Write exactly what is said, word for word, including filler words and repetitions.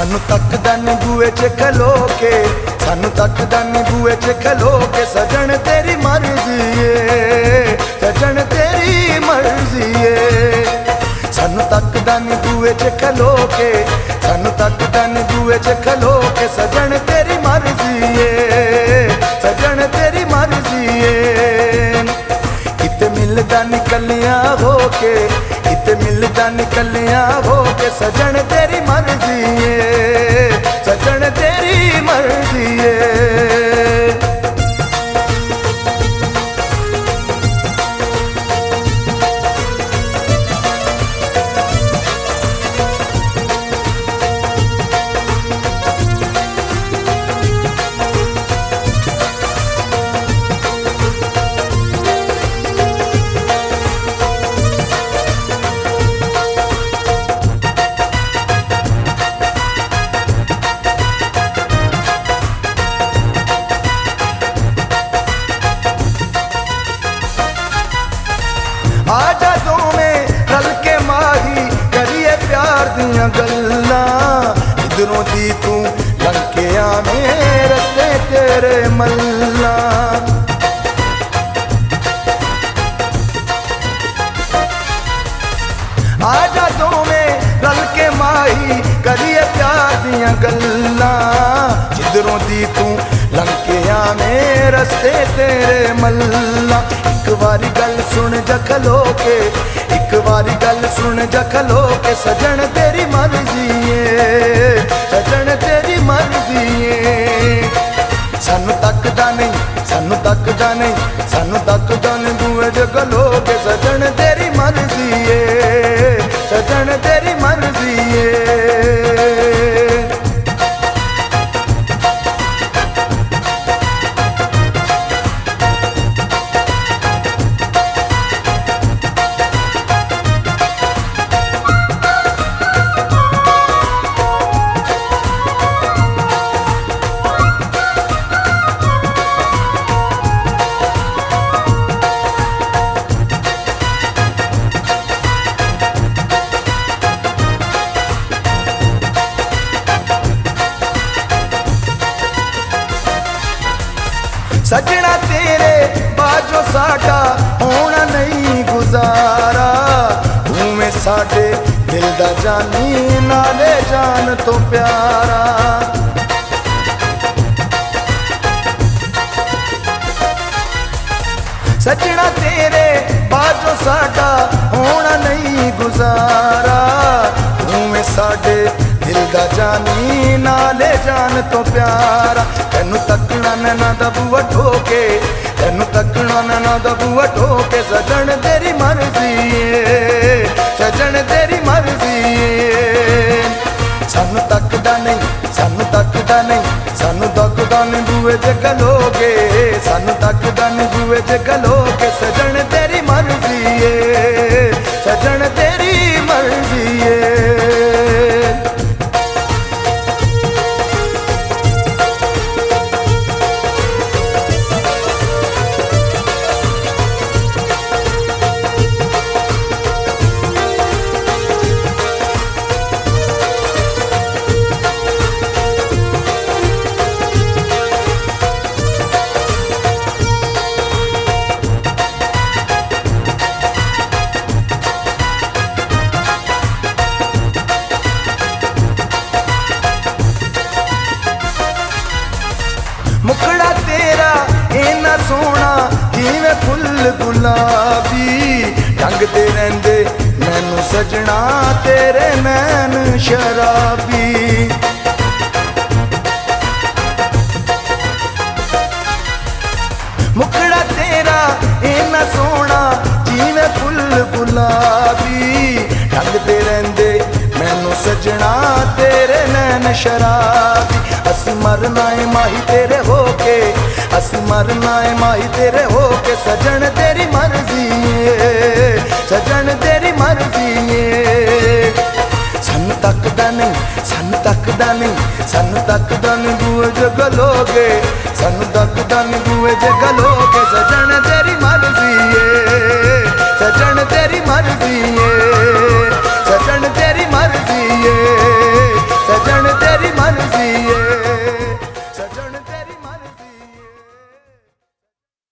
सानू तकदा नी बूए च खलो के, सानू तकदा नी बूए च खलो के, सजन तेरी मर्जी है, सजन तेरी मर्जी है। सानू तकदा नी बूए च खलो के, सानू तकदा नी बूए च खलो के, सजन तेरी मर्जी है, सजन तेरी मर्जी है। किते मिलदा निकलिया हो के, किते मिलदा निकलिया हो के, सजन तेरी मर्जी है, सजन तेरी मर्जी है। आजा दोवें रल के माही करिए प्यार दियां गल्लां, इधरों दी तू लंके आवें रस्ते तेरे मल्ला। आजा दोवें रल के माही करिए प्यार दियां गल्लां, जिधरों दी तू लंके आवें रस्ते तेरे मल्ला। एक बारी गल सुन जखलो के, एक बारी गल सुन जखलो के, सजन तेरी मर्जी है, सजन तेरी मर्जी है। सानू तकदा नहीं, सानू तकदा नहीं, सानू तकदा नहीं बूए जखलो के, सजन तेरी मर्जी है, सजन तेरी मर्जी है। सजना तेरे बाजो साडा होना नहीं गुजारा, तू में साडे दिल दा जानी नाले जान तो प्यारा। सजना तेरे बाजो साडा होना नहीं गुजारा, तू में साडे दिल दा जानी नाले जान तो प्यारा। तेनू तकना नैना दा बूआ ठोके, तेनू तकना नैना दा बूआ ठोके, सजन तेरी मर्जी है, सजन तेरी मर्जी है। सानू तकदा नहीं, सानू तकदा नहीं, सानू तकदा नहीं बूए च खलोगे, सानू तकदा नहीं बूए च खलोगे, सजन तेरी मर्जी है, सजन तेरी मर्जी है। मुखड़ा तेरा इन्ना सोना जिवें फुल गुलाबी, ढंगदे रहिंदे मैनू सजना तेरे नैन शराबी। मुखड़ा तेरा इन्ना सोना जिवें फुल गुलाबी, ढंगदे रहिंदे मैनू सजना तेरे नैन शराबी। असी मरना है माही तेरे होके, असी मरना है माही तेरे होके, सजन तेरी मर्जी है, सजन तेरी मर्जी है। सानू तकदा नहीं, सानू तकदा नहीं, सानू तकदा नहीं बूए जगलोगे, सानू तकदा नहीं बूए जगलोगे, सजन तेरी मर्जी है, सजन तेरी मर्जी